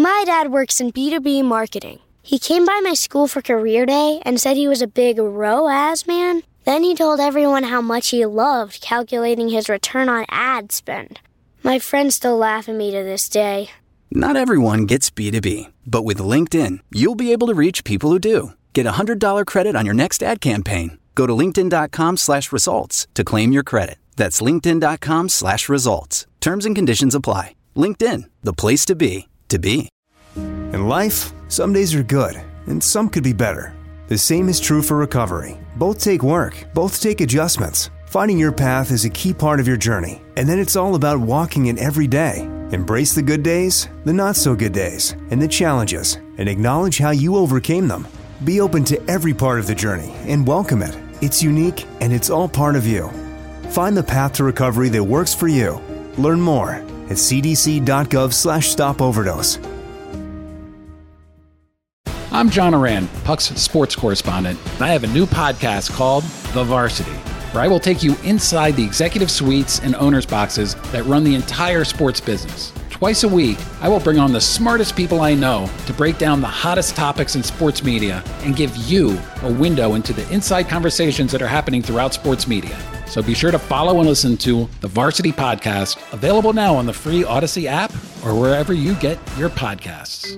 My dad works in B2B marketing. He came by my school for career day and said he was a big ROAS man. Then he told everyone how much he loved calculating his return on ad spend. My friends still laugh at me to this day. Not everyone gets B2B, but with LinkedIn, you'll be able to reach people who do. Get a $100 credit on your next ad campaign. Go to linkedin.com/results to claim your credit. That's linkedin.com/results. Terms and conditions apply. LinkedIn, the place to be, to be. In life, some days are good, and some could be better. The same is true for recovery. Both take work, both take adjustments. Finding your path is a key part of your journey, and then it's all about walking it every day. Embrace the good days, the not-so-good days, and the challenges, and acknowledge how you overcame them. Be open to every part of the journey and welcome it. It's unique, and it's all part of you. Find the path to recovery that works for you. Learn more at cdc.gov/stopoverdose. I'm John Oran, Puck's sports correspondent, and I have a new podcast called The Varsity, where I will take you inside the executive suites and owners' boxes that run the entire sports business. Twice a week, I will bring on the smartest people I know to break down the hottest topics in sports media and give you a window into the inside conversations that are happening throughout sports media. So be sure to follow and listen to The Varsity Podcast, available now on the free Odyssey app or wherever you get your podcasts.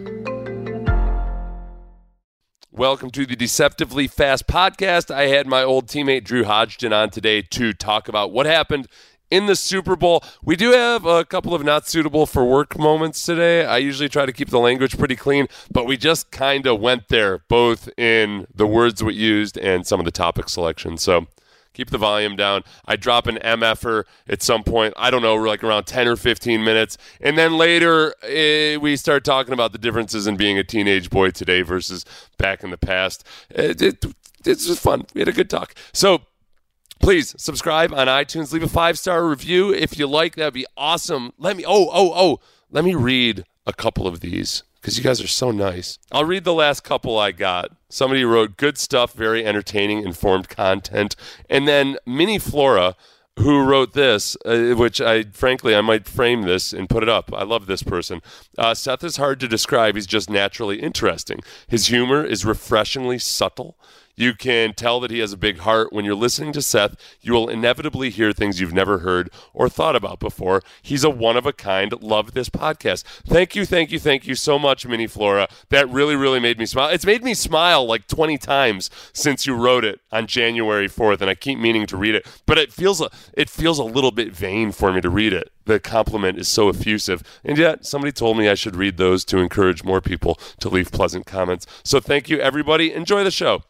Welcome to the Deceptively Fast Podcast. I had my old teammate Drew Hodgson on today to talk about what happened in the Super Bowl. We do have a couple of not suitable for work moments today. I usually try to keep the language pretty clean, but we just kind of went there, both in the words we used and some of the topic selection. So keep the volume down. I drop an MFer at some point. I don't know, like around 10 or 15 minutes. And then later, we start talking about the differences in being a teenage boy today versus back in the past. It's just fun. We had a good talk. So please subscribe on iTunes. Leave a 5-star review if you like. That'd be awesome. Let me read a couple of these, because you guys are so nice. I'll read the last couple I got. Somebody wrote, good stuff, very entertaining, informed content. And then Mini Flora, who wrote this, which I might frame this and put it up. I love this person. Seth is hard to describe. He's just naturally interesting. His humor is refreshingly subtle. You can tell that he has a big heart. When you're listening to Seth, you will inevitably hear things you've never heard or thought about before. He's a one-of-a-kind. Love this podcast. Thank you so much, Mini Flora. That really, really made me smile. It's made me smile like 20 times since you wrote it on January 4th, and I keep meaning to read it. But it feels a little bit vain for me to read it. The compliment is so effusive. And yet, somebody told me I should read those to encourage more people to leave pleasant comments. So thank you, everybody. Enjoy the show.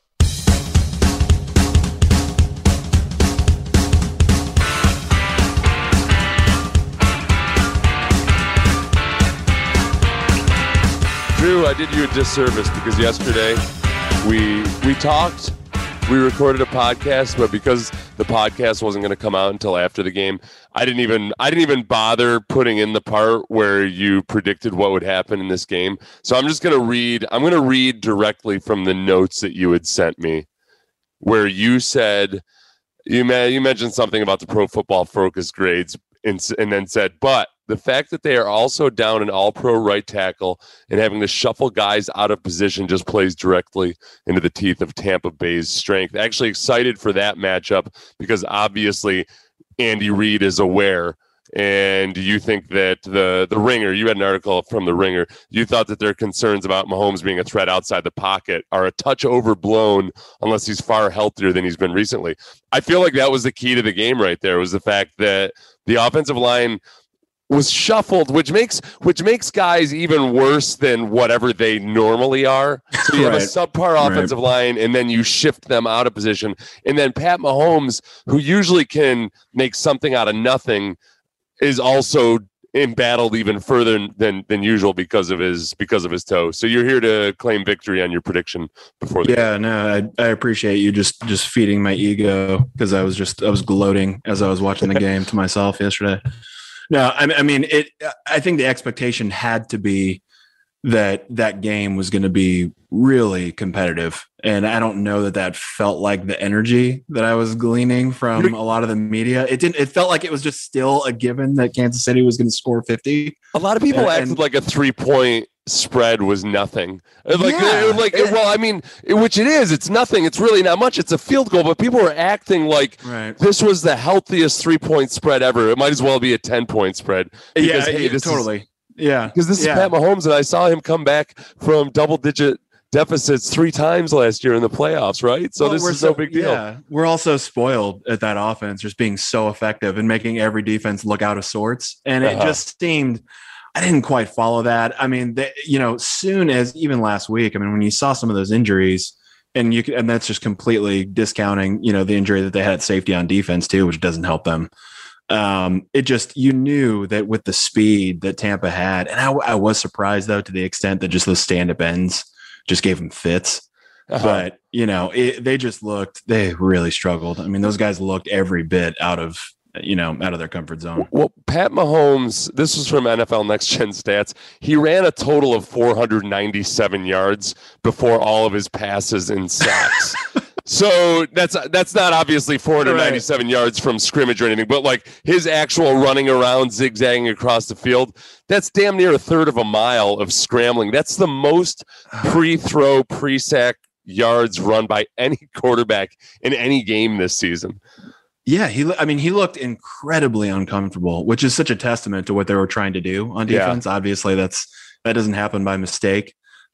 Drew, I did you a disservice because yesterday we talked, we recorded a podcast, but because the podcast wasn't going to come out until after the game, I didn't even bother putting in the part where you predicted what would happen in this game. So I'm just going to read. I'm going to read directly from the notes that you had sent me, where you said you mentioned something about the Pro Football Focus grades, and then said, but the fact that they are also down an all-pro right tackle and having to shuffle guys out of position just plays directly into the teeth of Tampa Bay's strength. Actually excited for that matchup because obviously Andy Reid is aware, and you think that the Ringer, you had an article from the Ringer, you thought that their concerns about Mahomes being a threat outside the pocket are a touch overblown unless he's far healthier than he's been recently. I feel like that was the key to the game right there, was the fact that the offensive line was shuffled, which makes guys even worse than whatever they normally are. So you have a subpar offensive line, and then you shift them out of position. And then Pat Mahomes, who usually can make something out of nothing, is also embattled even further than usual because of his toe. So you're here to claim victory on your prediction before the game. No, I appreciate you just feeding my ego, because I was gloating as I was watching the game to myself yesterday. No, I mean, I think the expectation had to be that game was going to be really competitive. And I don't know that felt like the energy that I was gleaning from a lot of the media. It felt like it was just still a given that Kansas City was going to score 50. A lot of people acted like a 3-point spread was nothing. Which it is. It's nothing. It's really not much. It's a field goal, but people were acting like this was the healthiest 3-point spread ever. It might as well be a 10-point spread. Because, totally. Because this is Pat Mahomes, and I saw him come back from double-digit deficits 3 times last year in the playoffs, right? So this is no big deal. Yeah, we're also spoiled at that offense, just being so effective and making every defense look out of sorts. And it just seemed, I didn't quite follow that. I mean, soon as even last week, I mean, when you saw some of those injuries, and that's just completely discounting, the injury that they had at safety on defense too, which doesn't help them. You knew that with the speed that Tampa had, and I was surprised though, to the extent that just those stand-up ends just gave them fits. But they really struggled. I mean, those guys looked every bit out of their comfort zone. Well, Pat Mahomes, this was from NFL Next Gen Stats. He ran a total of 497 yards before all of his passes and sacks. So that's not obviously 497 yards from scrimmage or anything, but like his actual running around, zigzagging across the field, that's damn near a third of a mile of scrambling. That's the most pre-throw, pre-sack yards run by any quarterback in any game this season. Yeah, he looked incredibly uncomfortable, which is such a testament to what they were trying to do on defense. Yeah. Obviously, that doesn't happen by mistake.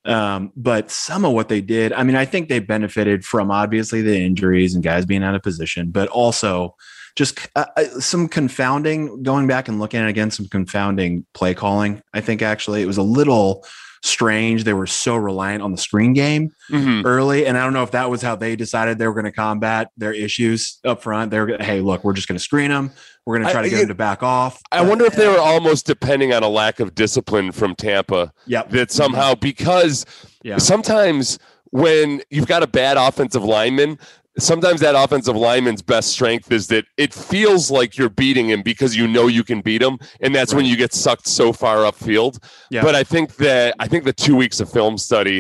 But some of what they did, I mean, I think they benefited from obviously the injuries and guys being out of position, but also just some confounding, going back and looking at it again, some confounding play calling. I think actually it was a little strange. They were so reliant on the screen game early. And I don't know if that was how they decided they were going to combat their issues up front. They're, hey, look, we're just going to screen them. We're going to try to get them to back off. I wonder if they were almost depending on a lack of discipline from Tampa. Yep. That somehow, because sometimes when you've got a bad offensive lineman, sometimes that offensive lineman's best strength is that it feels like you're beating him because you know you can beat him, and that's when you get sucked so far upfield. Yeah. But I think the 2 weeks of film study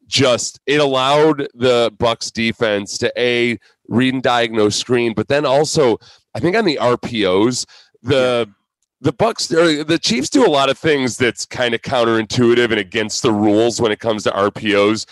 it allowed the Bucs defense to read and diagnose screen, but then also I think on the RPOs, the Bucs, the Chiefs do a lot of things that's kind of counterintuitive and against the rules when it comes to RPOs.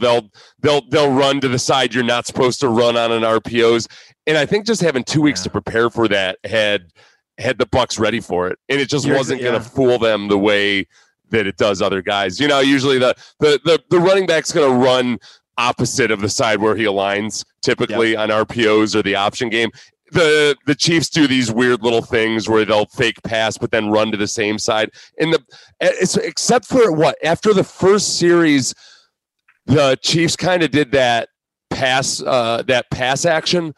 They'll run to the side you're not supposed to run on an RPOs, and I think just having 2 weeks to prepare for that had the Bucs ready for it, and it just wasn't going to fool them the way that it does other guys. Usually the running back's going to run opposite of the side where he aligns typically on RPOs or the option game. The Chiefs do these weird little things where they'll fake pass but then run to the same side. And except for after the first series, the Chiefs kind of did that pass action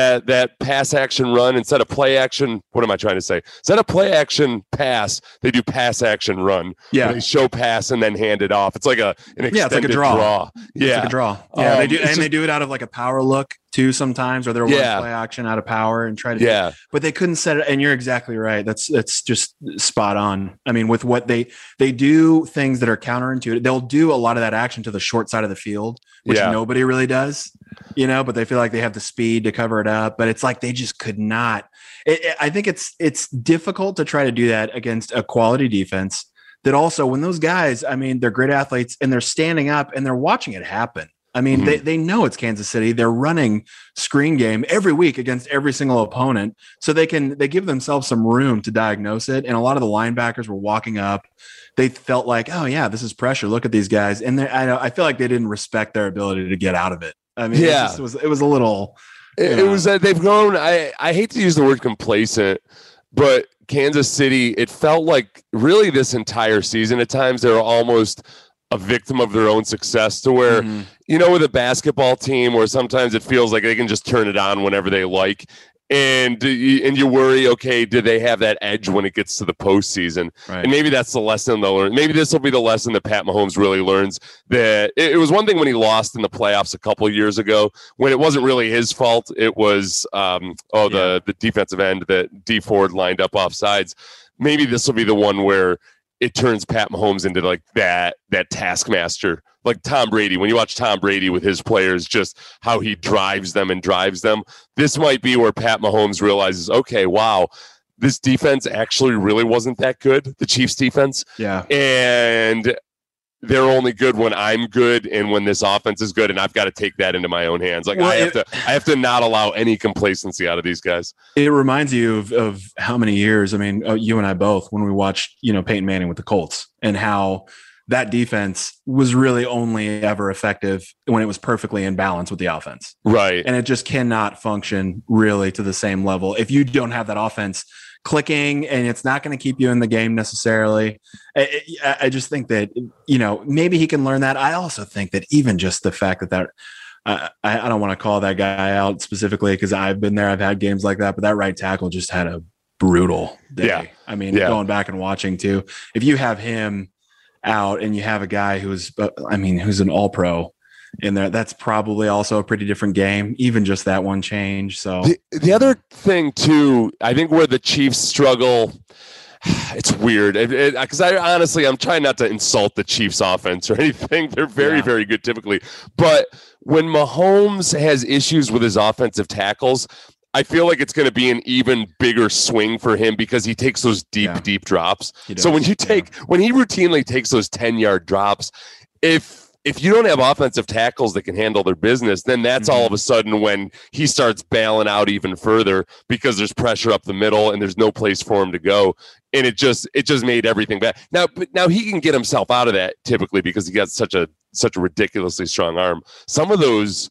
run instead of play action. What am I trying to say? Instead of play action pass, they do pass action run. Yeah, they show pass and then hand it off. It's like an extended it's like a draw. Yeah, it's like a draw. Yeah, they do, and they do it out of like a power look too sometimes, or they're play action out of power and try to. Yeah, but they couldn't set it. And you're exactly right. That's just spot on. I mean, with what they do things that are counterintuitive. They'll do a lot of that action to the short side of the field, which nobody really does. But they feel like they have the speed to cover it up, but it's like they just could not. I think it's difficult to try to do that against a quality defense that also, when those guys, I mean, they're great athletes and they're standing up and they're watching it happen. I mean, they know it's Kansas City. They're running screen game every week against every single opponent. So they give themselves some room to diagnose it. And a lot of the linebackers were walking up. They felt like, oh yeah, this is pressure. Look at these guys. And I feel like they didn't respect their ability to get out of it. I mean, it was a little. It was that they've grown. I hate to use the word complacent, but Kansas City, it felt like really this entire season at times they were almost a victim of their own success, to where, with a basketball team where sometimes it feels like they can just turn it on whenever they like. And you worry, okay, do they have that edge when it gets to the postseason? Right. And maybe that's the lesson they'll learn. Maybe this will be the lesson that Pat Mahomes really learns. That it was one thing when he lost in the playoffs a couple of years ago, when it wasn't really his fault. It was the defensive end that D Ford lined up off sides. Maybe this will be the one where it turns Pat Mahomes into like that taskmaster. Like Tom Brady, when you watch Tom Brady with his players, just how he drives them. This might be where Pat Mahomes realizes, okay, wow, this defense actually really wasn't that good, the Chiefs defense. Yeah. And they're only good when I'm good and when this offense is good, and I've got to take that into my own hands. Like, I have to not allow any complacency out of these guys. It reminds you of how many years, I mean, you and I both, when we watched, Peyton Manning with the Colts, and how that defense was really only ever effective when it was perfectly in balance with the offense. Right. And it just cannot function really to the same level if you don't have that offense clicking, and it's not going to keep you in the game necessarily. I just think that, maybe he can learn that. I also think that even just the fact that I don't want to call that guy out specifically because I've been there, I've had games like that, but that right tackle just had a brutal day. Yeah. I mean, going back and watching too, if you have him out and you have a guy who's an all-pro in there, that's probably also a pretty different game, even just that one change. So the other thing too, I think where the Chiefs struggle, it's weird because I'm trying not to insult the Chiefs offense or anything. They're very, very good typically. But when Mahomes has issues with his offensive tackles, I feel like it's going to be an even bigger swing for him because he takes those deep drops. So when he routinely takes those 10-yard drops, if you don't have offensive tackles that can handle their business, then that's all of a sudden when he starts bailing out even further because there's pressure up the middle and there's no place for him to go. And it just made everything bad. Now he can get himself out of that typically because he got such a ridiculously strong arm. Some of those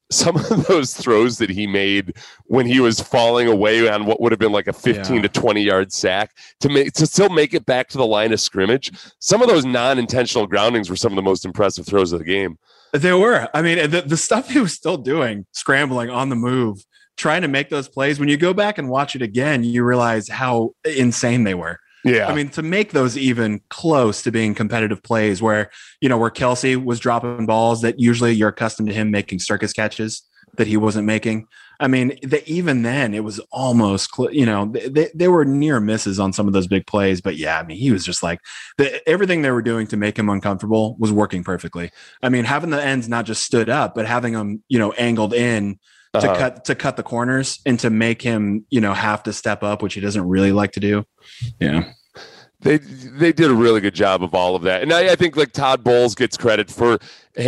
throws that he made when he was falling away on what would have been like a 15 to 20 yard sack to still make it back to the line of scrimmage. Some of those non-intentional groundings were some of the most impressive throws of the game. They were. I mean, the stuff he was still doing, scrambling on the move, trying to make those plays. When you go back and watch it again, you realize how insane they were. Yeah. I mean, to make those even close to being competitive plays where Kelsey was dropping balls that usually you're accustomed to him making circus catches that he wasn't making. I mean, even then it was almost, they were near misses on some of those big plays, but yeah, I mean, he was just like everything they were doing to make him uncomfortable was working perfectly. I mean, having the ends not just stood up, but having them, angled in to cut the corners and to make him, have to step up, which he doesn't really like to do. Yeah. They did a really good job of all of that. And I think like Todd Bowles gets credit for,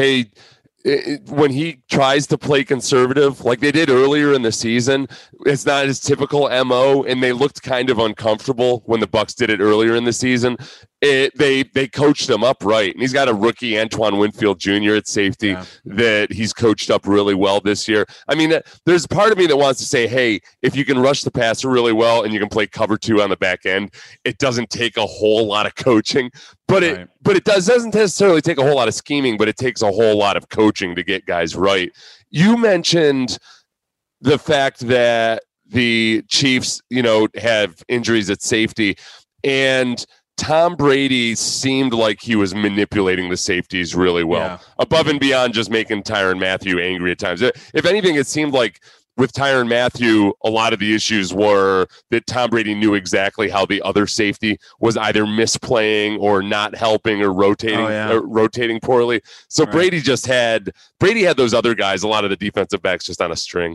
when he tries to play conservative, like they did earlier in the season, it's not his typical MO, and they looked kind of uncomfortable when the Bucs did it earlier in the season. They coached him up right, and he's got a rookie Antoine Winfield Jr. at safety that he's coached up really well this year. I mean, there's part of me that wants to say, hey, if you can rush the passer really well and you can play cover 2 on the back end, it doesn't take a whole lot of coaching, but it doesn't necessarily take a whole lot of scheming, but it takes a whole lot of coaching to get guys right. You mentioned the fact that the Chiefs, have injuries at safety, and Tom Brady seemed like he was manipulating the safeties really well, above and beyond just making Tyrann Mathieu angry at times. If anything, it seemed like with Tyrann Mathieu, a lot of the issues were that Tom Brady knew exactly how the other safety was either misplaying or not helping or rotating poorly. So Brady had those other guys, a lot of the defensive backs just on a string.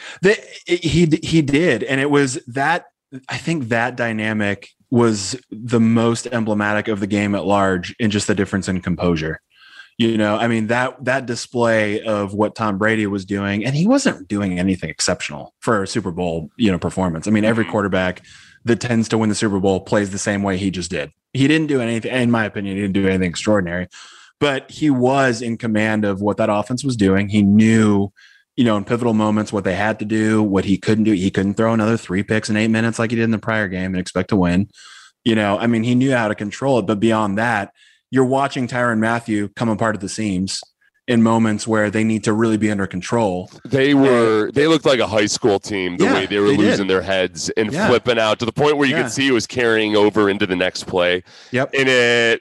He did. And it was that, I think that dynamic was the most emblematic of the game at large in just the difference in composure. I mean, that display of what Tom Brady was doing, and he wasn't doing anything exceptional for a Super Bowl, performance. I mean, every quarterback that tends to win the Super Bowl plays the same way he just did. He didn't do anything, in my opinion, he didn't do anything extraordinary, but he was in command of what that offense was doing. He knew, in pivotal moments, what they had to do, what he couldn't do. He couldn't throw another 3 picks in 8 minutes like he did in the prior game and expect to win. I mean, he knew how to control it, but beyond that, you're watching Tyrann Mathieu come apart at the seams in moments where they need to really be under control. They looked like a high school team, the way they were losing their heads and flipping out to the point where you could see it was carrying over into the next play. Yep. And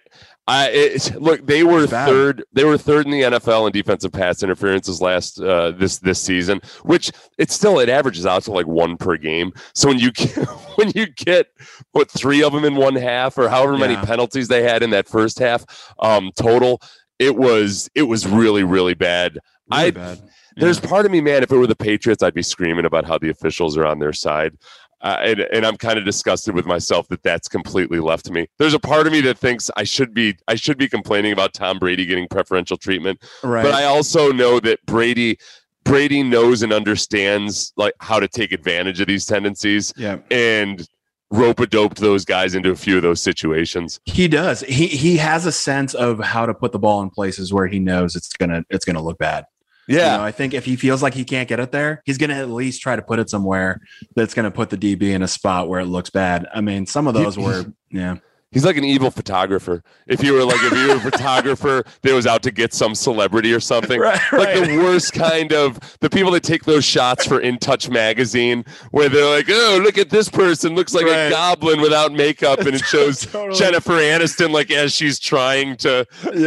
they were third. They were third in the NFL in defensive pass interferences this season, which it averages out to like 1 per game. So when you get 3 of them in one half, or however many penalties they had in that first half total, it was really, really bad. There's part of me, man, if it were the Patriots, I'd be screaming about how the officials are on their side. and I'm kind of disgusted with myself that that's completely left to me. There's a part of me that thinks I should be complaining about Tom Brady getting preferential treatment, right. But I also know that Brady knows and understands like how to take advantage of these tendencies, and rope-a-doped those guys into a few of those situations. He does. He has a sense of how to put the ball in places where he knows it's gonna look bad. Yeah, I think if he feels like he can't get it there, he's gonna at least try to put it somewhere that's gonna put the DB in a spot where it looks bad. I mean, some of those were He's like an evil photographer. If you were a photographer that was out to get some celebrity or something, right. Like the worst kind of the people that take those shots for In Touch magazine, where they're like, "Oh, look at this person, looks like a goblin without makeup," and it shows Jennifer Aniston like as she's trying to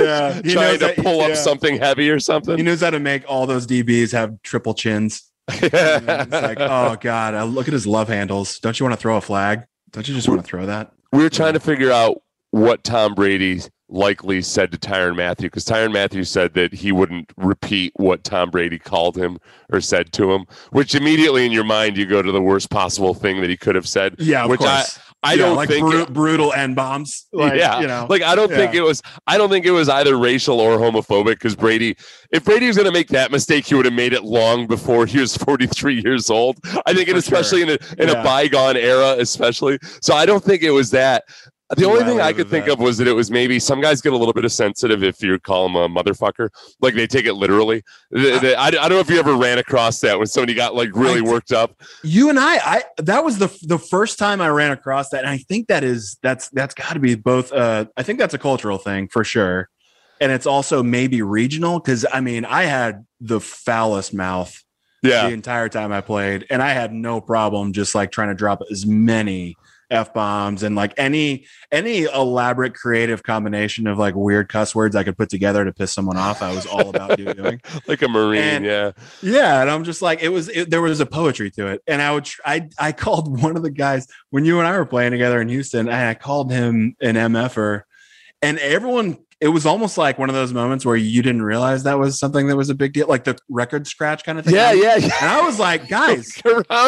pull up something heavy or something. He knows how to make all those DBs have triple chins. It's like, oh god, look at his love handles. Don't you want to throw a flag? Don't you just want to throw that? We were trying to figure out what Tom Brady likely said to Tyrann Mathieu, because Tyrann Mathieu said that he wouldn't repeat what Tom Brady called him or said to him, which immediately in your mind you go to the worst possible thing that he could have said. Yeah, of course. I don't like think brutal end bombs. Like, I don't think it was. I don't think it was either racial or homophobic. Because if Brady was going to make that mistake, he would have made it long before he was 43 years old. I think, especially in a bygone era, especially. So I don't think it was that. The only thing I could think of was that it was maybe some guys get a little bit of sensitive if you call them a motherfucker, like they take it literally. I don't know if you ever ran across that when somebody got like really worked up. You and I that was the first time I ran across that, and I think that's got to be both. I think that's a cultural thing for sure, and it's also maybe regional because I mean I had the foulest mouth the entire time I played, and I had no problem just like trying to drop as many F-bombs and like any elaborate creative combination of like weird cuss words I could put together to piss someone off. I was all about doing like a Marine. And I'm just like, there was a poetry to it. And I called one of the guys when you and I were playing together in Houston, and I called him an MFer, and it was almost like one of those moments where you didn't realize that was something that was a big deal, like the record scratch kind of thing. Yeah. And I was like, guys,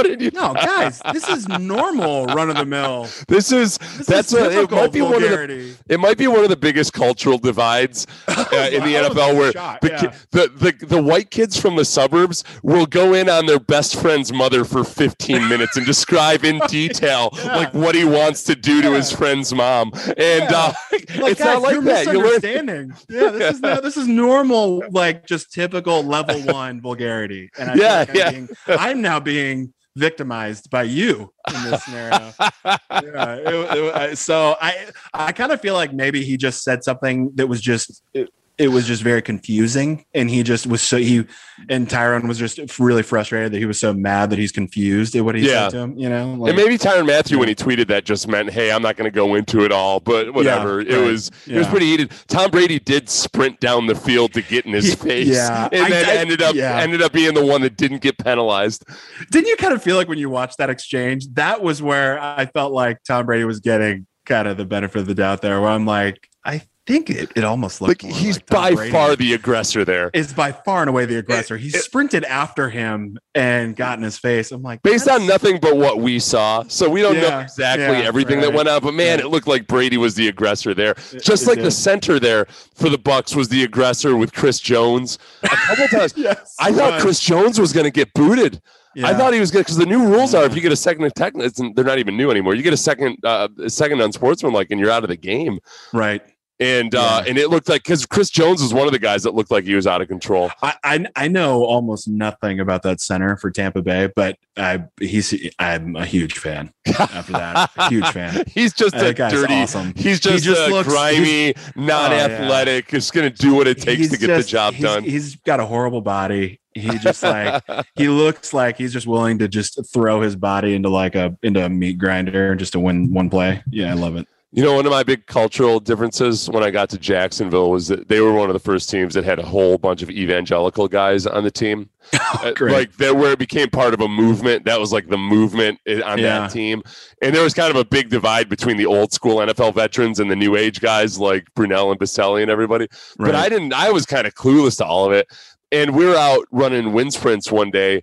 guys, this is normal run of the mill. It might be one of the biggest cultural divides in the NFL, where the white kids from the suburbs will go in on their best friend's mother for 15 minutes and describe in detail like what he wants to do to his friend's mom. And it's not like that. You learn. This is normal, like just typical level 1 vulgarity. And I'm now being victimized by you in this scenario. So I kind of feel like maybe he just said something that was just it was just very confusing, and he just was and Tyrann was just really frustrated that he was so mad that he's confused at what he said to him, and maybe Tyrann Mathieu when he tweeted that just meant, hey, I'm not going to go into it all, but whatever. It was pretty heated. Tom Brady did sprint down the field to get in his face, and then ended up being the one that didn't get penalized. Didn't you kind of feel like when you watched that exchange, that was where I felt like Tom Brady was getting kind of the benefit of the doubt there, where I'm like, I think it almost looked like he's by far the aggressor there. Is by far and away the aggressor. He sprinted after him and got in his face. I'm like, based on nothing but what we saw, so we don't know exactly everything that went on, but man, it looked like Brady was the aggressor there. Just like the center there for the Bucs was the aggressor with Chris Jones. A couple times I thought Chris Jones was going to get booted. I thought he was good, because the new rules are if you get a second attack, they're not even new anymore. You get a second unsportsmanlike and you're out of the game. Right. And it looked like, because Chris Jones was one of the guys that looked like he was out of control. I know almost nothing about that center for Tampa Bay, but I'm a huge fan. After that, huge fan. He's just a dirty. Awesome. He's just looks grimy, non-athletic. Just going to do what it takes to get the job done. He's got a horrible body. He just he looks like he's just willing to just throw his body into a meat grinder just to win one play. Yeah, I love it. One of my big cultural differences when I got to Jacksonville was that they were one of the first teams that had a whole bunch of evangelical guys on the team. Like where it became part of a movement. That was like the movement on that team. And there was kind of a big divide between the old school NFL veterans and the new age guys like Brunell and Baselli and everybody. Right. But I was kind of clueless to all of it. And we were out running wind sprints one day,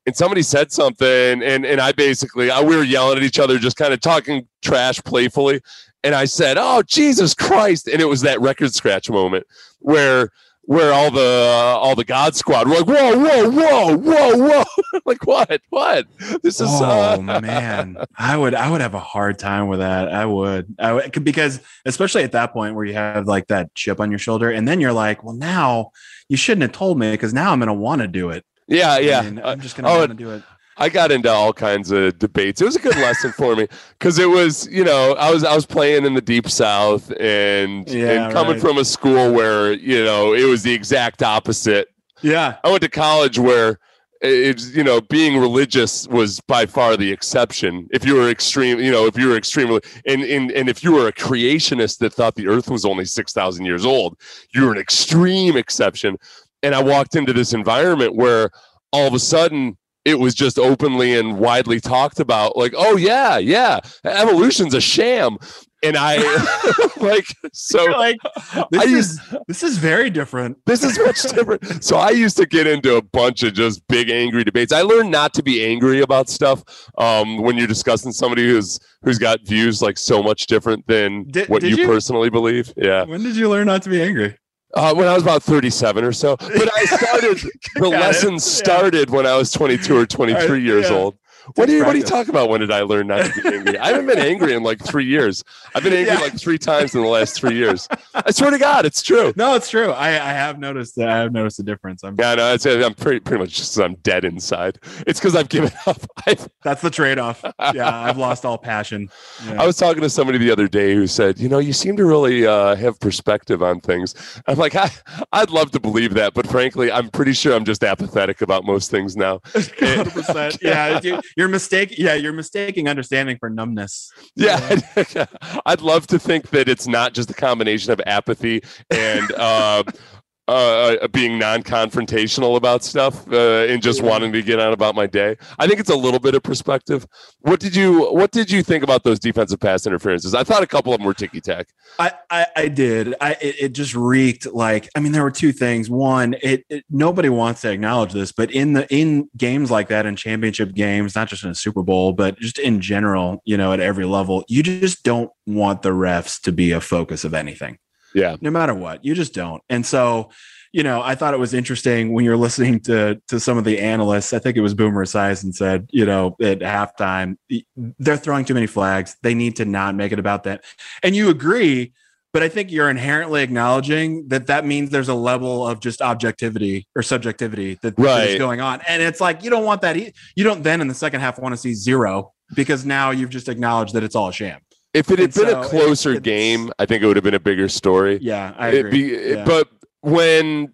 and somebody said something, and we were yelling at each other, just kind of talking trash playfully. And I said, "Oh, Jesus Christ." And it was that record scratch moment where all the God Squad were like, whoa. Like, what? This is, man, I would have a hard time with that. I would, because especially at that point where you have like that chip on your shoulder, and then you're like, well, now you shouldn't have told me, because now I'm going to want to do it. Yeah. I'm just going to want to do it. I got into all kinds of debates. It was a good lesson for me, because it was, I was playing in the Deep South and coming from a school where, it was the exact opposite. Yeah. I went to college where it's, being religious was by far the exception. If you were extreme, and if you were a creationist that thought the earth was only 6,000 years old, you were an extreme exception. And I walked into this environment where all of a sudden, it was just openly and widely talked about, like, oh yeah, evolution's a sham. And I this is very different. This is much different. So I used to get into a bunch of just big angry debates. I learned not to be angry about stuff when you're discussing somebody who's got views like so much different than what you personally believe. Yeah. When did you learn not to be angry? When I was about 37 or so, but I started, the lesson started when I was 22 or 23 years old. What do you talk about? When did I learn not to be angry? I haven't been angry in like 3 years. I've been angry like 3 times in the last 3 years. I swear to God, it's true. No, it's true. I have noticed that. I have noticed the difference. I'm pretty much just, I'm dead inside. It's because I've given up. That's the trade-off. Yeah, I've lost all passion. Yeah. I was talking to somebody the other day who said, you seem to really have perspective on things. I'm like, I'd love to believe that, but frankly, I'm pretty sure I'm just apathetic about most things now. 100%. Yeah. You're mistaking understanding for numbness. Yeah. I'd love to think that it's not just a combination of apathy and being non-confrontational about stuff and just wanting to get on about my day. I think it's a little bit of perspective. What did you think about those defensive pass interferences? I thought a couple of them were ticky-tack. I did. It just reeked like, there were 2 things. One, nobody wants to acknowledge this, but in games like that, in championship games, not just in a Super Bowl, but just in general, at every level, you just don't want the refs to be a focus of anything. Yeah. No matter what, you just don't. And so, I thought it was interesting when you're listening to some of the analysts. I think it was Boomer Esiason said, at halftime, they're throwing too many flags. They need to not make it about that. And you agree, but I think you're inherently acknowledging that means there's a level of just objectivity or subjectivity that is going on. And it's like, you don't want that. You don't then in the second half want to see 0, because now you've just acknowledged that it's all a sham. If it had been a closer game, I think it would have been a bigger story. Yeah, I agree. But when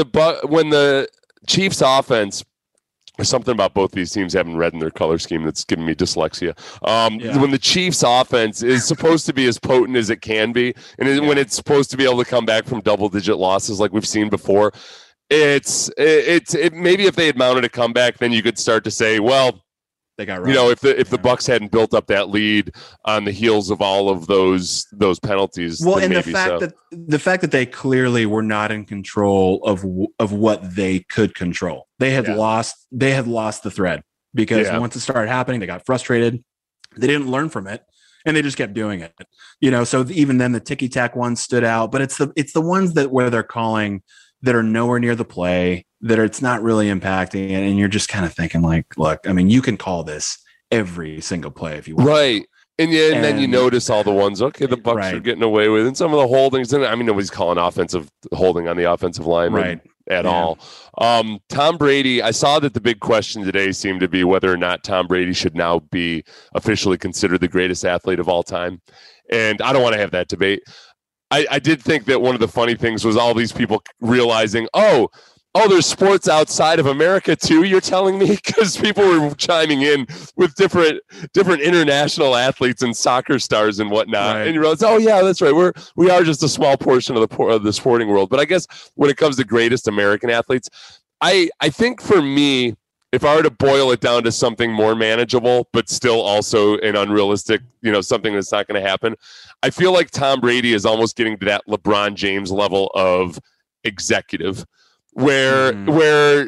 the Chiefs offense, there's something about both these teams having red in their color scheme that's giving me dyslexia. When the Chiefs offense is supposed to be as potent as it can be, and when it's supposed to be able to come back from double-digit losses like we've seen before, it's maybe if they had mounted a comeback, then you could start to say, well, they got right. If the Bucs hadn't built up that lead on the heels of all of those penalties. Well, and the fact that they clearly were not in control of what they could control. They had lost the thread, because once it started happening, they got frustrated. They didn't learn from it, and they just kept doing it. So even then the ticky-tack ones stood out, but it's the ones where they're calling that are nowhere near the play, that it's not really impacting, and you're just kind of thinking like, look, you can call this every single play if you want. Right. And then you notice all the ones, the Bucs are getting away with, and some of the holdings, and nobody's calling offensive holding on the offensive line at all. Tom Brady, I saw that the big question today seemed to be whether or not Tom Brady should now be officially considered the greatest athlete of all time. And I don't want to have that debate. I did think that one of the funny things was all these people realizing, oh, there's sports outside of America too, you're telling me? Because people were chiming in with different international athletes and soccer stars and whatnot. Right. And you realize, oh yeah, that's right. We are just a small portion of the sporting world. But I guess when it comes to greatest American athletes, I think for me, if I were to boil it down to something more manageable, but still also an unrealistic, something that's not going to happen, I feel like Tom Brady is almost getting to that LeBron James level of executive, where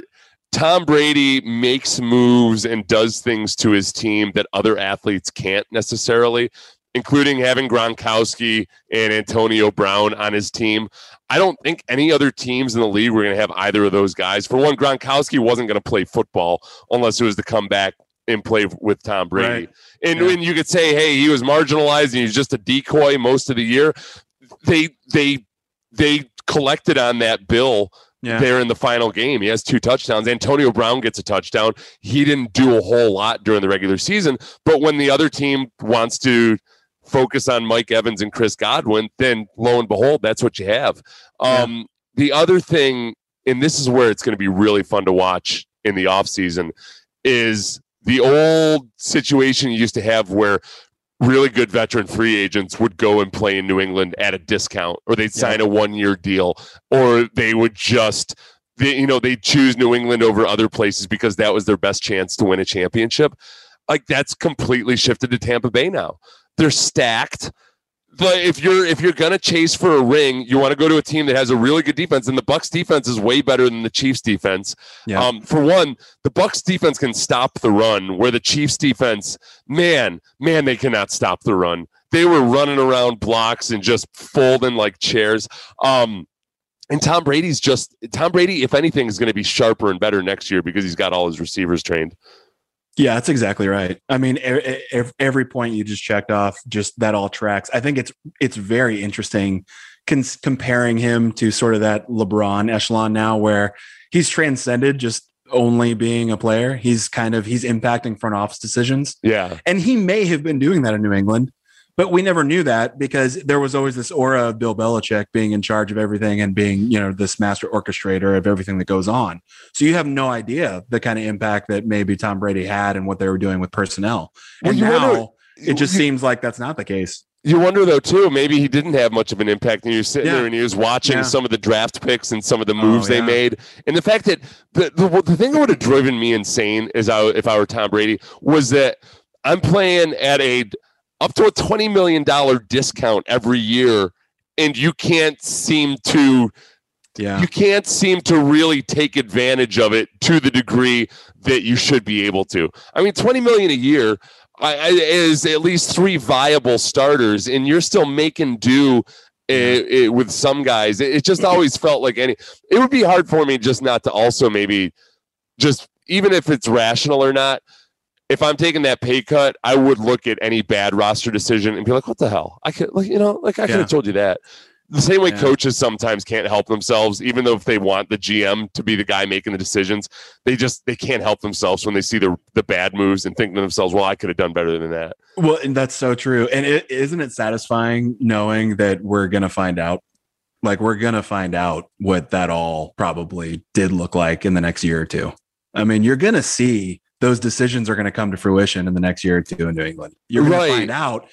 Tom Brady makes moves and does things to his team that other athletes can't necessarily, including having Gronkowski and Antonio Brown on his team. I don't think any other teams in the league were going to have either of those guys. For one, Gronkowski wasn't going to play football unless it was to come back and play with Tom Brady. Right. And when you could say, hey, he was marginalized and he was just a decoy most of the year, they collected on that bill there in the final game. He has 2 touchdowns. Antonio Brown gets a touchdown. He didn't do a whole lot during the regular season, but when the other team wants to focus on Mike Evans and Chris Godwin, then lo and behold, that's what you have. The other thing, and this is where it's going to be really fun to watch in the offseason, is the old situation you used to have where really good veteran free agents would go and play in New England at a discount, or they'd sign a 1-year deal, or they would just, they'd choose New England over other places because that was their best chance to win a championship. Like, that's completely shifted to Tampa Bay now. They're stacked. But if you're gonna chase for a ring, you want to go to a team that has a really good defense, and the Bucs defense is way better than the Chiefs defense. For one, the Bucs defense can stop the run, where the Chiefs defense, man, they cannot stop the run. They were running around blocks and just folding like chairs. And Tom Brady, if anything, is going to be sharper and better next year because he's got all his receivers trained. Yeah, that's exactly right. I mean, every point you just checked off, just that all tracks. I think it's very interesting comparing him to sort of that LeBron echelon now, where he's transcended just only being a player. He's impacting front office decisions. Yeah. And he may have been doing that in New England, but we never knew that because there was always this aura of Bill Belichick being in charge of everything and being, this master orchestrator of everything that goes on. So you have no idea the kind of impact that maybe Tom Brady had and what they were doing with personnel. And now it just seems like that's not the case. You wonder, though, too, maybe he didn't have much of an impact. And he was sitting there and he was watching some of the draft picks and some of the moves they made. And the fact that the thing that would have driven me insane if I were Tom Brady was that I'm playing at up to a $20 million discount every year, and you can't seem to really take advantage of it to the degree that you should be able to. I mean, $20 million a year is at least 3 viable starters, and you're still making do with some guys. It just always felt like it would be hard for me just not to also maybe just, even if it's rational or not, if I'm taking that pay cut, I would look at any bad roster decision and be like, what the hell? I could have told you that. The same way coaches sometimes can't help themselves, even though if they want the GM to be the guy making the decisions, they can't help themselves when they see the bad moves and think to themselves, well, I could have done better than that. Well, and that's so true. And isn't it satisfying knowing that we're going to find out? Like, we're going to find out what that all probably did look like in the next year or two. I mean, you're going to see those decisions are going to come to fruition in the next year or two in New England. You're going to find out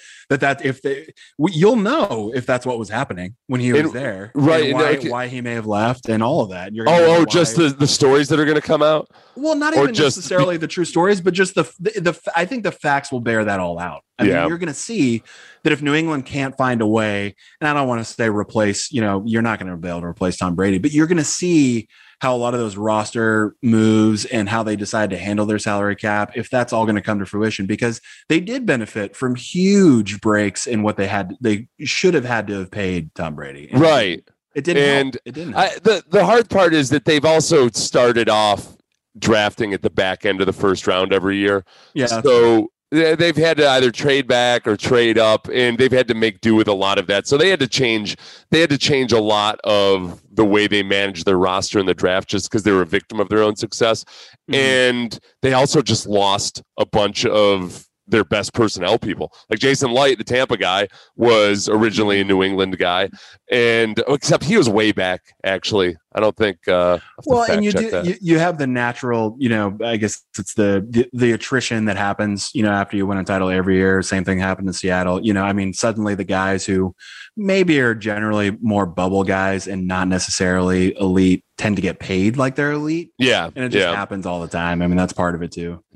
you'll know if that's what was happening when he was there, right? Why he may have left and all of that. You're just the stories that are going to come out. Well, not even necessarily the true stories, but just I think the facts will bear that all out. I mean, you're going to see that if New England can't find a way, and I don't want to say replace, you're not going to be able to replace Tom Brady, but you're going to see how a lot of those roster moves and how they decide to handle their salary cap, if that's all going to come to fruition, because they did benefit from huge breaks in what they should have had to have paid Tom Brady. And right. It didn't. It didn't. The hard part is that they've also started off drafting at the back end of the first round every year. Yeah. So they've had to either trade back or trade up, and they've had to make do with a lot of that. So they had to change a lot of the way they managed their roster in the draft just because they were a victim of their own success. Mm-hmm. And they also just lost a bunch of their best personnel people. Like Jason Light, the Tampa guy, was originally a New England guy, and except he was way back, actually. I don't think and you have the natural, I guess it's the attrition that happens, after you win a title every year. Same thing happened in Seattle. Suddenly the guys who maybe are generally more bubble guys and not necessarily elite tend to get paid like they're elite. Yeah. And it just happens all the time. I mean, that's part of it too.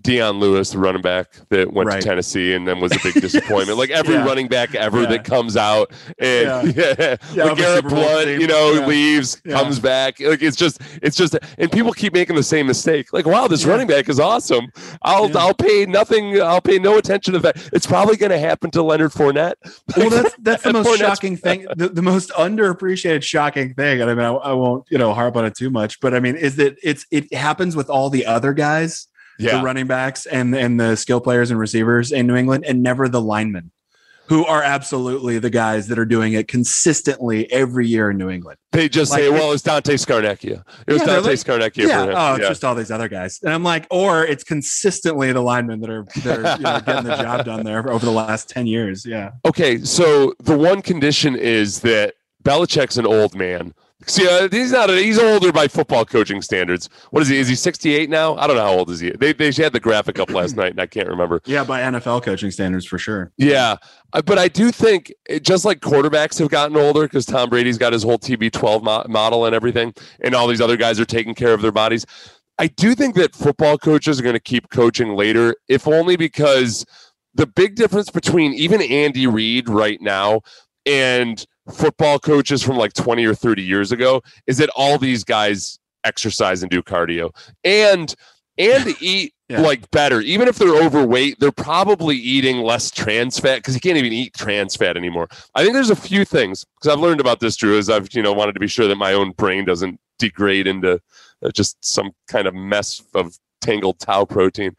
Deion Lewis, the running back that went Right. to Tennessee and then was a big disappointment. Like every Yeah. running back ever Yeah. that comes out and of a Garrett Super Bowl Blunt, team. you leaves, Yeah. comes back. Like it's just, and people keep making the same mistake. Like, wow, this running back is awesome. I'll pay nothing. I'll pay no attention to that. It's probably going to happen to Leonard Fournette. Well, that's the most Fournette's- shocking thing. The most underappreciated shocking thing. And I mean, I won't harp on it too much, but I mean, is that it happens with all the other guys, the running backs and the skill players and receivers in New England, and never the linemen, who are absolutely the guys that are doing it consistently every year in New England. They just say, well, it's Dante Scarnecchia. It was Dante Scarnecchia for him. Oh, it's just all these other guys. And I'm like, or it's consistently the linemen that are getting the job done there over the last 10 years. Yeah. Okay, so the one condition is that Belichick's an old man. See, he's older by football coaching standards. What is he? Is he 68 now? I don't know how old is he. They had the graphic up last night, and I can't remember. Yeah, by NFL coaching standards for sure. Yeah, but I do think just like quarterbacks have gotten older because Tom Brady's got his whole TB12 model and everything, and all these other guys are taking care of their bodies. I do think that football coaches are going to keep coaching later, if only because the big difference between even Andy Reid right now and football coaches from like 20 or 30 years ago is that all these guys exercise and do cardio and eat like better. Even if they're overweight, they're probably eating less trans fat because you can't even eat trans fat anymore. I think there's a few things because I've learned about this, Drew, as I've wanted to be sure that my own brain doesn't degrade into just some kind of mess of tangled tau protein.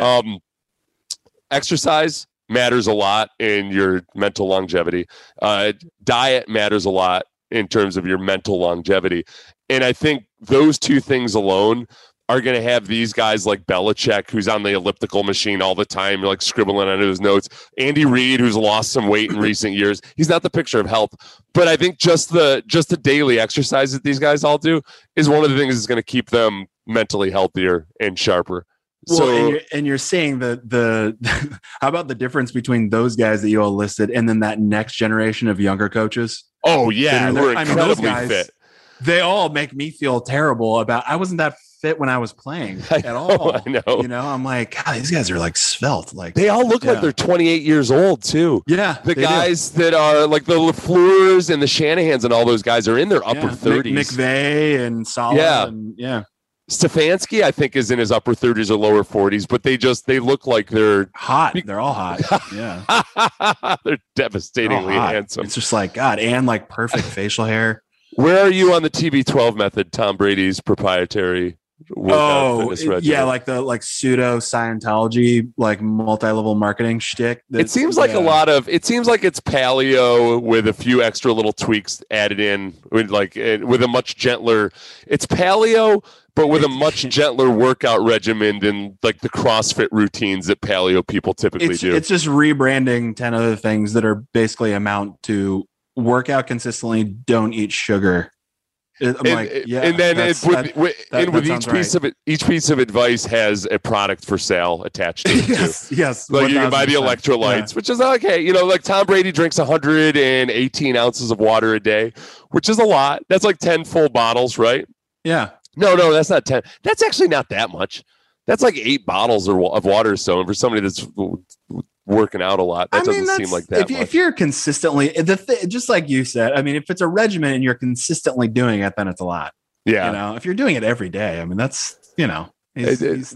Exercise matters a lot in your mental longevity. Diet matters a lot in terms of your mental longevity. And I think those two things alone are going to have these guys like Belichick, who's on the elliptical machine all the time, like scribbling on his notes. Andy Reid, who's lost some weight in recent years. He's not the picture of health. But I think just the daily exercise that these guys all do is one of the things that's going to keep them mentally healthier and sharper. Well, So, and you're seeing the how about the difference between those guys that you all listed and then that next generation of younger coaches? oh yeah, we're incredibly fit. They all make me feel terrible about. I wasn't that fit when I was playing at all. I know. I'm like, God, these guys are like svelte. Like They all look like they're 28 years old too. Yeah, The guys that are like the LaFleurs and the Shanahans and all those guys are in their upper 30s. McVay and Salah. Yeah. And, yeah. Stefanski, I think, is in his upper 30s or lower 40s, but they look like they're Hot. They're all hot. Yeah. they're devastatingly Hot. handsome. It's just like, God, and like perfect facial hair. Where are you on the TB12 method, Tom Brady's proprietary workout fitness regimen? Yeah, like the pseudo Scientology, like multi-level marketing shtick. It seems like it seems like it's paleo with a few extra little tweaks added in with a much gentler. It's paleo, but with a much gentler workout regimen than like the CrossFit routines that paleo people typically do. It's just rebranding 10 other things that are basically amount to work out consistently, don't eat sugar. I'm each piece of advice has a product for sale attached to it. Yes. Like you can buy the electrolytes, which is okay. Like Tom Brady drinks 118 ounces of water a day, which is a lot. That's like 10 full bottles, right? Yeah. No, that's not 10. That's actually not that much. That's like 8 bottles of water or so. And for somebody that's working out a lot, that doesn't seem like that much. If you're consistently, just like you said, I mean, if it's a regimen and you're consistently doing it, then it's a lot. Yeah. If you're doing it every day, I mean, that's, he has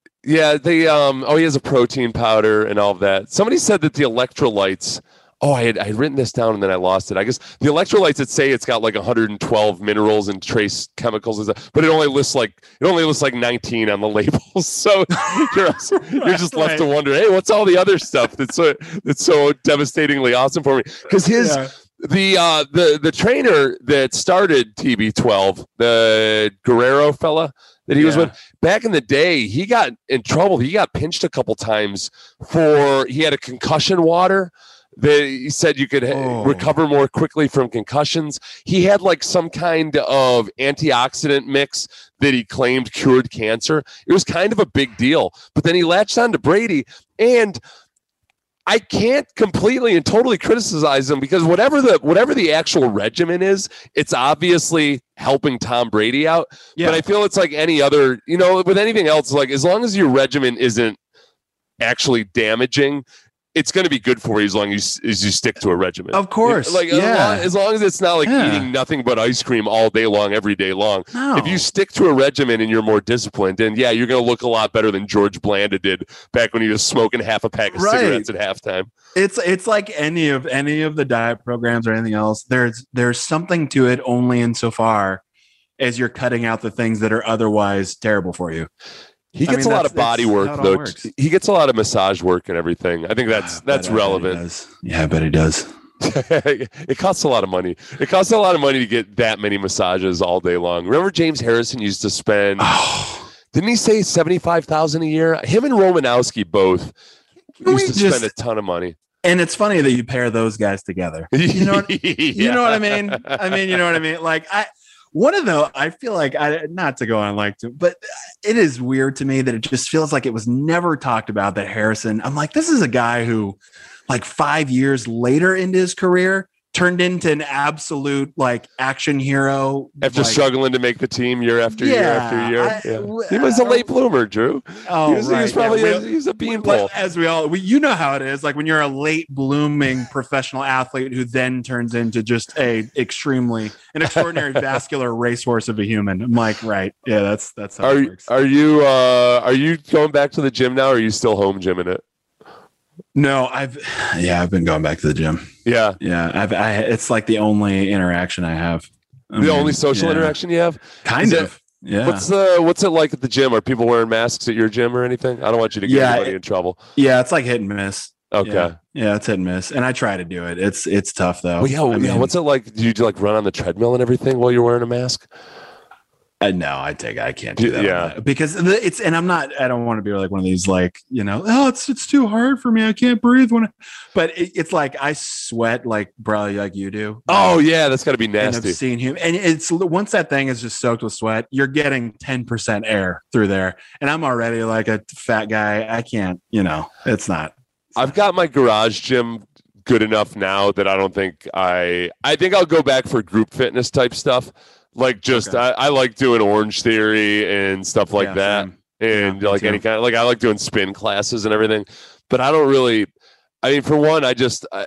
a protein powder and all of that. Somebody said that the electrolytes, I had written this down and then I lost it. I guess the electrolytes that say it's got like 112 minerals and trace chemicals, but it only lists like 19 on the labels. So you're just left to wonder, hey, what's all the other stuff that's so devastatingly awesome for me? Because the trainer that started TB12, the Guerrero fella that he was with back in the day, he got in trouble. He got pinched a couple times he had a concussion water. He said you could recover more quickly from concussions. He had like some kind of antioxidant mix that he claimed cured cancer. It was kind of a big deal. But then he latched on to Brady, and I can't completely and totally criticize him because whatever the actual regimen is, it's obviously helping Tom Brady out. Yeah. But I feel it's like any other, with anything else, like as long as your regimen isn't actually damaging, it's going to be good for you as long as you stick to a regimen. Of course. As long as it's not like eating nothing but ice cream all day long, every day long. No. If you stick to a regimen and you're more disciplined, then you're going to look a lot better than George Blanda did back when he was smoking half a pack of cigarettes at halftime. It's like any of the diet programs or anything else. There's something to it only insofar as you're cutting out the things that are otherwise terrible for you. He gets a lot of body work, though. He gets a lot of massage work and everything. I think that's relevant. I bet he does. It costs a lot of money. It costs a lot of money to get that many massages all day long. Remember James Harrison used to spend, didn't he say $75,000 a year? Him and Romanowski both used to spend a ton of money. And it's funny that you pair those guys together. You know what I mean? You know what I mean? Like I feel like not to go on but it is weird to me that it just feels like it was never talked about that Harrison. I'm like, this is a guy who like 5 years later into his career turned into an absolute like action hero after struggling to make the team year after year after year. He was a late bloomer, Drew. Oh, he was probably he's a beanpole. As you know how it is. Like when you're a late blooming professional athlete who then turns into just an extraordinary vascular racehorse of a human. I'm like, right, yeah, that's how it works. Are you going back to the gym now? Or are you still home gymming it? No, I've been going back to the gym. Yeah. It's like the only interaction I have. The only social interaction you have? Kind of. Yeah. What's it like at the gym? Are people wearing masks at your gym or anything? I don't want you to get anybody in trouble. Yeah, it's like hit and miss. Okay. Yeah, it's hit and miss. And I try to do it. It's tough though. What's it like? Do you like run on the treadmill and everything while you're wearing a mask? No, I can't do that. Yeah, because I don't want to be like one of these like, it's too hard for me. I can't breathe but it's like I sweat like probably like you do. Oh yeah, that's got to be nasty. And I've seen him, and it's once that thing is just soaked with sweat, you're getting 10% air through there, and I'm already like a fat guy. I can't, it's not. I've got my garage gym good enough now that I don't think I think I'll go back for group fitness type stuff. Like I like doing Orange Theory and stuff like that. Same. And any kind of, like I like doing spin classes and everything, but I don't really, for one, I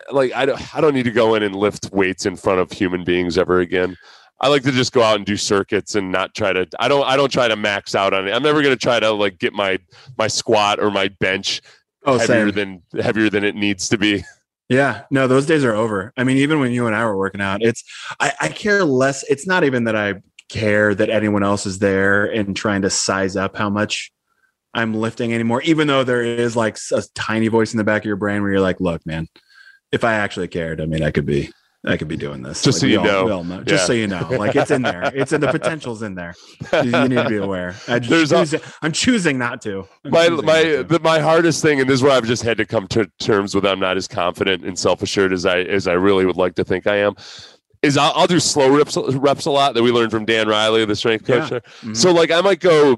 don't need to go in and lift weights in front of human beings ever again. I like to just go out and do circuits and not try to, I don't try to max out on it. I'm never going to try to like get my squat or my bench heavier than it needs to be. Yeah, no, those days are over. Even when you and I were working out, I care less. It's not even that I care that anyone else is there and trying to size up how much I'm lifting anymore, even though there is like a tiny voice in the back of your brain where you're like, look, man, if I actually cared, I could be doing this. Just so you know. We all know. Just so you know. Like it's in there. It's in the potential's in there. You need to be aware. I'm choosing not to. My hardest thing, and this is where I've just had to come to terms with, I'm not as confident and self-assured as I really would like to think I am, is I'll do slow reps a lot that we learned from Dan Riley, the strength coach. Yeah. Mm-hmm. So like I might go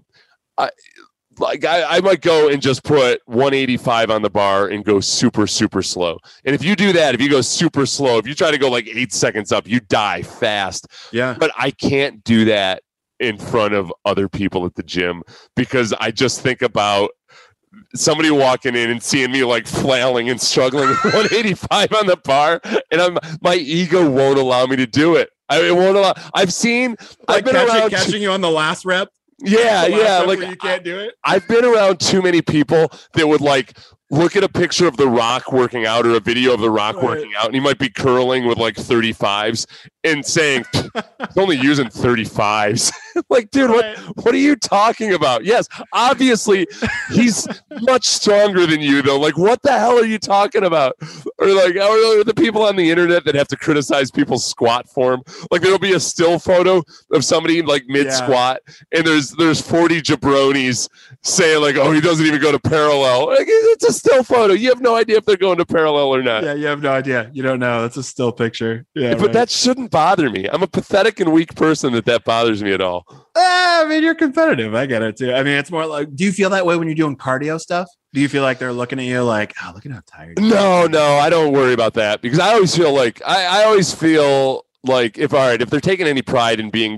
and just put 185 on the bar and go super, super slow. And if you do that, if you go super slow, if you try to go like 8 seconds up, you die fast. Yeah. But I can't do that in front of other people at the gym because I just think about somebody walking in and seeing me like flailing and struggling with 185 on the bar, and my ego won't allow me to do it. It won't allow. I've been catching you on the last rep. Yeah. Like you can't do it. I've been around too many people that would like look at a picture of The Rock working out or a video of The Rock working out, and he might be curling with like 35s and saying he's only using 35s. Like, dude, what are you talking about? Yes, obviously he's much stronger than you, though. Like, what the hell are you talking about? Or like, or the people on the internet that have to criticize people's squat form. Like, there'll be a still photo of somebody like mid squat, and there's 40 jabronis saying like, oh, he doesn't even go to parallel. Like, it's a still photo. You have no idea if they're going to parallel or not. Yeah, you have no idea. You don't know. It's a still picture. Yeah, but that shouldn't bother me. I'm a pathetic and weak person that bothers me at all. You're competitive. I get it too. It's more like, do you feel that way when you're doing cardio stuff? Do you feel like they're looking at you like, oh, look at how tired you are? No, I don't worry about that because I always feel like I always feel like if they're taking any pride in being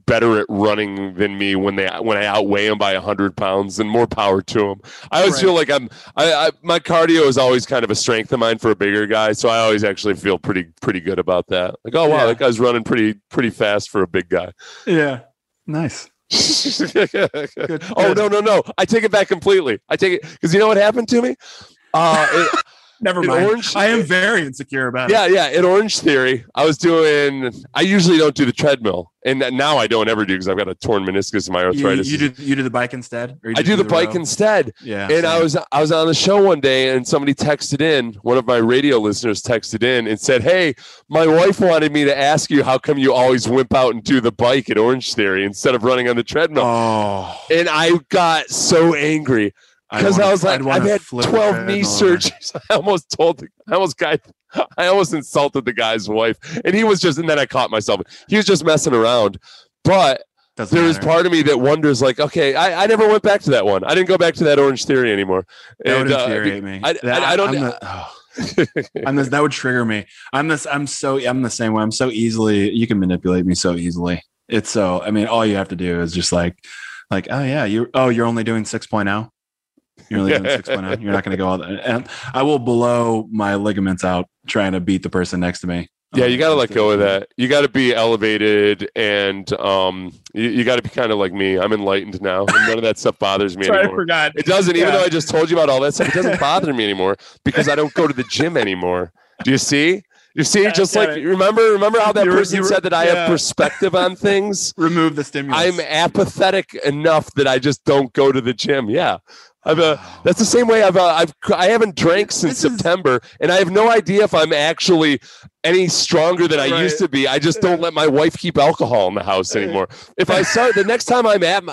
better at running than me when I outweigh them by 100 pounds, and more power to them. I always feel like my cardio is always kind of a strength of mine for a bigger guy, so I always actually feel pretty good about that. Like, oh wow, that guy's running pretty fast for a big guy. Yeah, nice. Good. Oh no! I take it back completely. I take it because you know what happened to me. Never mind. I am very insecure about it. Yeah. In Orange Theory, I usually don't do the treadmill, and now I don't ever do because I've got a torn meniscus in my arthritis. You do the bike instead? I do the bike instead. Yeah. And same. I was on the show one day, and somebody texted in. One of my radio listeners texted in and said, "Hey, my wife wanted me to ask you how come you always wimp out and do the bike at Orange Theory instead of running on the treadmill." Oh. And I got so angry. Because I was like, I've had 12 knee surgeries. I almost insulted the guy's wife. And then I caught myself. He was just messing around. But there's part of me that wonders, like, okay, I never went back to that one. I didn't go back to that Orange Theory anymore. That would infuriate me. That would trigger me. I'm the same way. I'm so easily, you can manipulate me so easily. It's so, I mean, all you have to do is just like, oh yeah, you're only doing 6.0. You're only doing 6.0. You're not going to go all that. And I will blow my ligaments out trying to beat the person next to me. Yeah, you got to let go of that. You got to be elevated, and you got to be kind of like me. I'm enlightened now. And none of that stuff bothers me anymore. I forgot. It doesn't, even though I just told you about all that stuff, it doesn't bother me anymore because I don't go to the gym anymore. Do you see? You see, just like, remember how that person said that I have perspective on things? Remove the stimulus. I'm apathetic enough that I just don't go to the gym. Yeah. That's the same way I haven't drank since September, and I have no idea if I'm actually any stronger than I used to be. I just don't let my wife keep alcohol in the house anymore. If I start the next time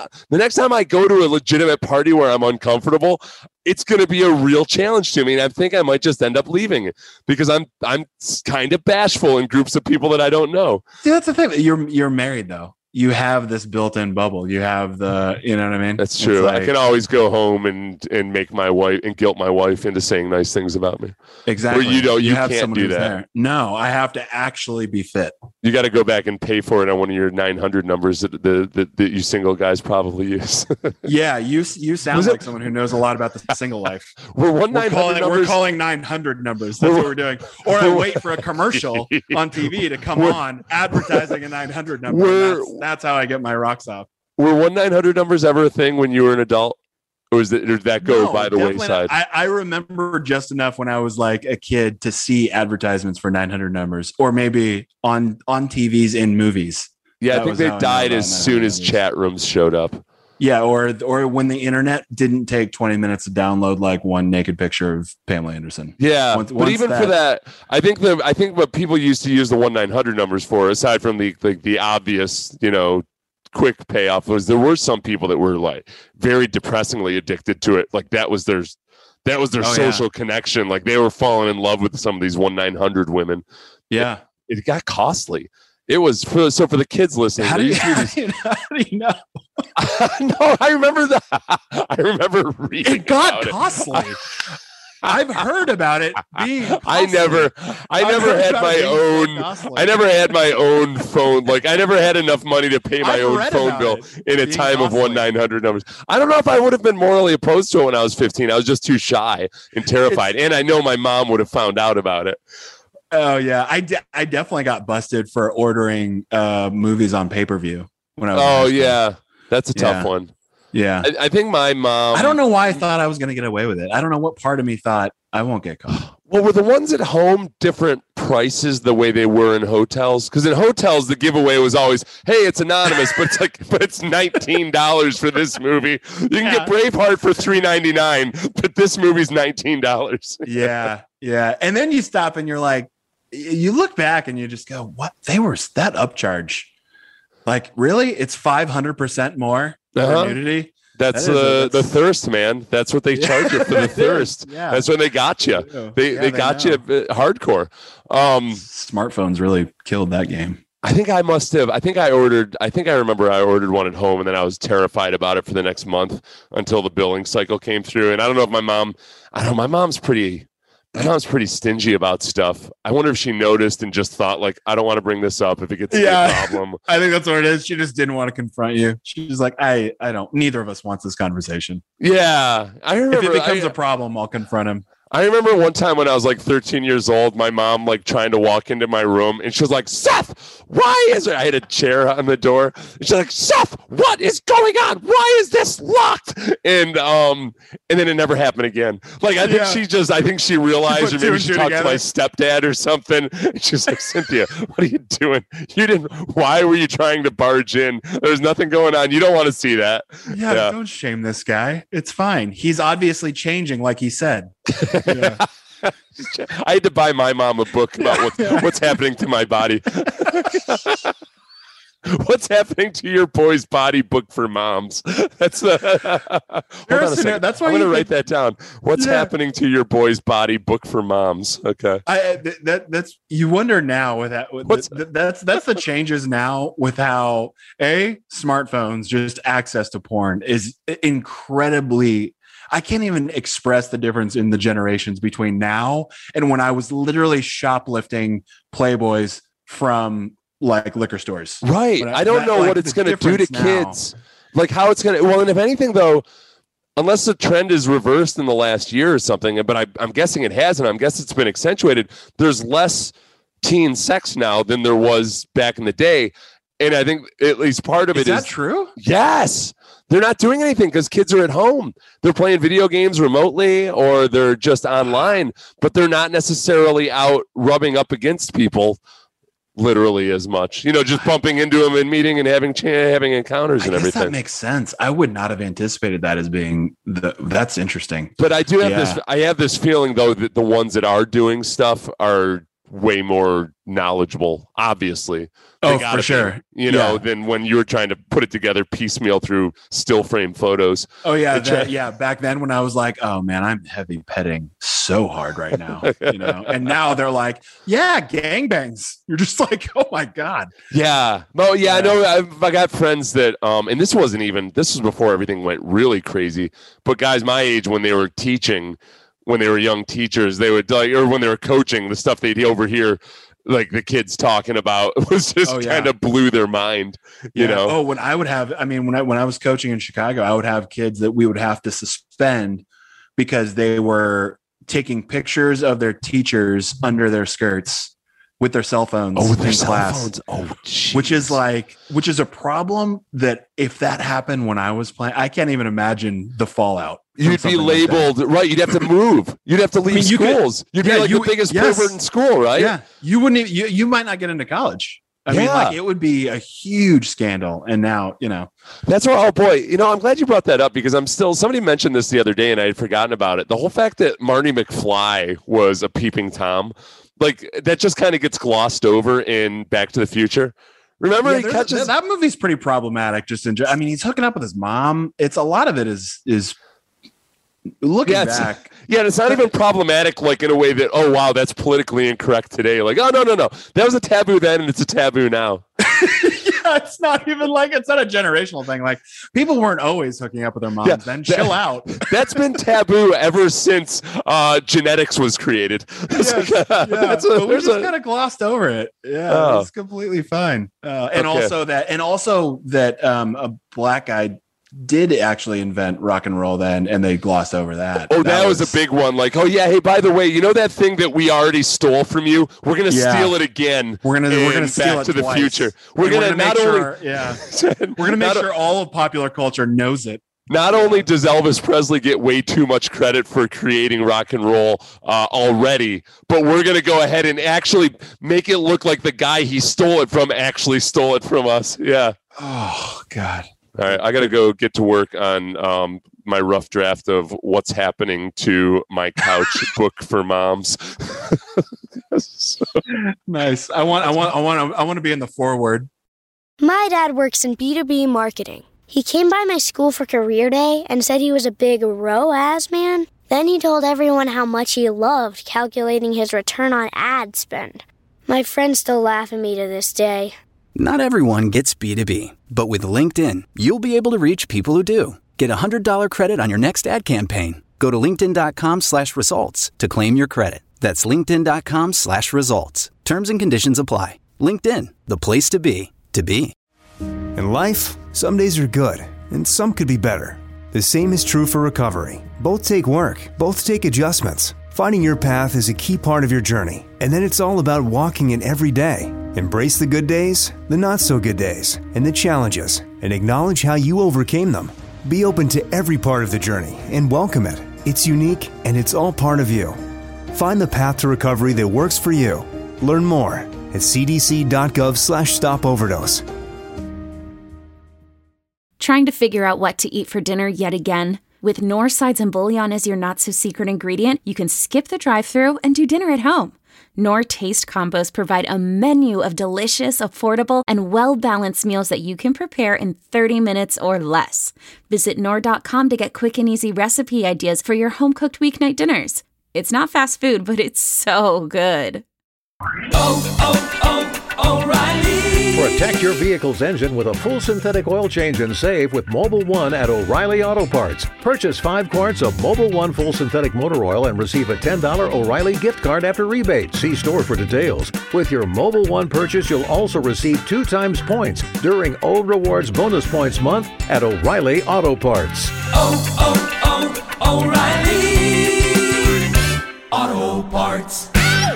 I go to a legitimate party where I'm uncomfortable, it's going to be a real challenge to me, and I think I might just end up leaving because I'm kind of bashful in groups of people that I don't know. See, that's the thing. You're married though. You have this built-in bubble. You have you know what I mean? That's true. I can always go home and make my wife and guilt my wife into saying nice things about me. Exactly. Where you have can't do that. There. No, I have to actually be fit. You got to go back and pay for it on one of your 900 numbers that you single guys probably use. Yeah, you sound like someone who knows a lot about the single life. We're calling 900 numbers. That's what we're doing. Or I wait for a commercial on TV to come on advertising a 900 number. That's how I get my rocks off. Were 1-900 numbers ever a thing when you were an adult? Or did that go by the wayside? I remember just enough when I was like a kid to see advertisements for 900 numbers, or maybe on TVs in movies. Yeah, I think they died as soon as chat rooms showed up. Yeah, or when the internet didn't take 20 minutes to download like one naked picture of Pamela Anderson. Yeah, but even for that, I think what people used to use the 1-900 numbers for, aside from the obvious, quick payoff, was there were some people that were like very depressingly addicted to it. Like that was their social connection. Like they were falling in love with some of these 1-900 women. Yeah, it got costly. It was for the kids listening. How do you know? No, I remember that. I remember reading. It got costly. I've heard about it being costly. I never had my own phone. Like I never had enough money to pay my own phone bill in a time of 1-900 numbers. I don't know if I would have been morally opposed to it when I was 15. I was just too shy and terrified. And I know my mom would have found out about it. Oh yeah, I definitely got busted for ordering movies on pay-per-view when I was. Oh yeah, that's a tough one. Yeah, I think my mom. I don't know why I thought I was going to get away with it. I don't know what part of me thought I won't get caught. Well, were the ones at home different prices the way they were in hotels? Because in hotels, the giveaway was always, "Hey, it's anonymous, but it's $19 for this movie. You can get Braveheart for $3.99, but this movie's $19." Yeah, and then you stop and you're like. You look back and you just go, what? They were that upcharge. Like, really? It's 500% more for nudity? That's the thirst, man. That's what they charge you for the thirst. Yeah. That's when they got you. They got you hardcore. Smartphones really killed that game. I remember I ordered one at home, and then I was terrified about it for the next month until the billing cycle came through. And I don't know if my mom's pretty My mom's pretty stingy about stuff. I wonder if she noticed and just thought, like, I don't want to bring this up if it gets to be a problem. I think that's what it is. She just didn't want to confront you. She's like, I don't. Neither of us wants this conversation. Yeah, I remember. If it becomes a problem, I'll confront him. I remember one time when I was like 13 years old, my mom like trying to walk into my room and she was like, Seth, why is it? I had a chair on the door. And she's like, Seth, what is going on? Why is this locked? And then it never happened again. Like, I think she realized, or maybe she talked to my stepdad or something. And she's like, Cynthia, what are you doing? Why were you trying to barge in? There's nothing going on. You don't want to see that. Yeah, don't shame this guy. It's fine. He's obviously changing, like he said. Yeah. I had to buy my mom a book about what's happening to my body. What's happening to your boy's body book for moms? That's hold on a second. That's why I'm going to write that down. What's happening to your boy's body book for moms? Okay. That's you wonder now with that. That's the changes now with how smartphones, just access to porn is incredibly. I can't even express the difference in the generations between now and when I was literally shoplifting Playboys from like liquor stores. Right. I don't know what it's going to do to kids. Like how it's going to, well, and if anything though, unless the trend is reversed in the last year or something, but I'm guessing it hasn't. I'm guessing it's been accentuated. There's less teen sex now than there was back in the day. And I think at least part of it is that true? Yes. They're not doing anything because kids are at home. They're playing video games remotely or they're just online, but they're not necessarily out rubbing up against people literally as much, just bumping into them and meeting and having encounters and everything. That makes sense. I would not have anticipated that as being that's interesting. But I do have I have this feeling though that the ones that are doing stuff are way more knowledgeable, obviously. For sure. Than when you were trying to put it together piecemeal through still frame photos. Oh yeah. Back then when I was like, oh man, I'm heavy petting so hard right now, and now they're like, yeah, gangbangs. You're just like, oh my God. Yeah. Well, yeah. I know I got friends that, and this was before everything went really crazy, but guys my age, when they were teaching, when they were young teachers, they would or when they were coaching, the stuff they'd overhear like the kids talking about was just kind of blew their mind, you know? Oh, when I was coaching in Chicago, I would have kids that we would have to suspend because they were taking pictures of their teachers under their skirts with their cell phones in class. Which is a problem that if that happened when I was playing, I can't even imagine the fallout. You'd be labeled, right? You'd have to move. You'd have to leave schools. You'd be like the biggest pervert in school, right? Yeah. You wouldn't. You might not get into college. I mean, like it would be a huge scandal. And now, that's where. Oh boy, I'm glad you brought that up because somebody mentioned this the other day and I had forgotten about it. The whole fact that Marty McFly was a peeping Tom, like that just kind of gets glossed over in Back to the Future. Remember, he catches that movie's pretty problematic. He's hooking up with his mom. It's a lot of it is. Looking back, it's not even problematic, like in a way that, oh wow, that's politically incorrect today. Like, oh no, that was a taboo then, and it's a taboo now. It's not even like it's not a generational thing. Like people weren't always hooking up with their moms. Then chill out. That's been taboo ever since genetics was created. We just kind of glossed over it. Yeah, it's completely fine. Also that a black guy did actually invent rock and roll then, and they glossed over that. Oh, that was a big one. Like, oh yeah, hey, by the way, that thing that we already stole from you? We're gonna steal it again. We're gonna steal Back to the Future. We're gonna make sure. We're gonna make sure all of popular culture knows it. Not only does Elvis Presley get way too much credit for creating rock and roll already, but we're going to go ahead and actually make it look like the guy he stole it from actually stole it from us. Yeah. Oh God. All right, I got to go get to work on my rough draft of What's Happening to My Couch book for moms. Nice. I want to be in the foreword. My dad works in B2B marketing. He came by my school for career day and said he was a big ROAS man. Then he told everyone how much he loved calculating his return on ad spend. My friends still laugh at me to this day. Not everyone gets B2B, but with LinkedIn, you'll be able to reach people who do. Get $100 credit on your next ad campaign. Go to linkedin.com/results to claim your credit. That's linkedin.com/results. Terms and conditions apply. LinkedIn, the place to be, to be. In life, some days are good, and some could be better. The same is true for recovery. Both take work, both take adjustments. Finding your path is a key part of your journey, and then it's all about walking it every day. Embrace the good days, the not-so-good days, and the challenges, and acknowledge how you overcame them. Be open to every part of the journey and welcome it. It's unique, and it's all part of you. Find the path to recovery that works for you. Learn more at cdc.gov/stopoverdose. Trying to figure out what to eat for dinner yet again? With Knorr sides and bouillon as your not-so-secret ingredient, you can skip the drive-thru and do dinner at home. Knorr Taste Combos provide a menu of delicious, affordable, and well-balanced meals that you can prepare in 30 minutes or less. Visit Knorr.com to get quick and easy recipe ideas for your home-cooked weeknight dinners. It's not fast food, but it's so good. O'Reilly. Protect your vehicle's engine with a full synthetic oil change and save with Mobil 1 at O'Reilly Auto Parts. Purchase 5 quarts of Mobil 1 full synthetic motor oil and receive a $10 O'Reilly gift card after rebate. See store for details. With your Mobil 1 purchase, you'll also receive 2 times points during O Rewards Bonus Points Month at O'Reilly Auto Parts. O'Reilly Auto Parts.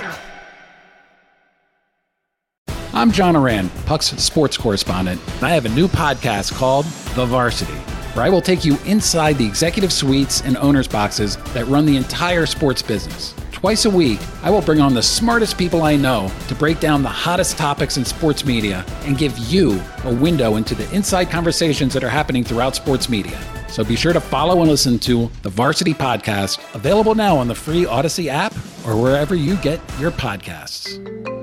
I'm John Oran, Puck's sports correspondent, and I have a new podcast called The Varsity, where I will take you inside the executive suites and owners' boxes that run the entire sports business. Twice a week, I will bring on the smartest people I know to break down the hottest topics in sports media and give you a window into the inside conversations that are happening throughout sports media. So be sure to follow and listen to The Varsity Podcast, available now on the free Odyssey app or wherever you get your podcasts.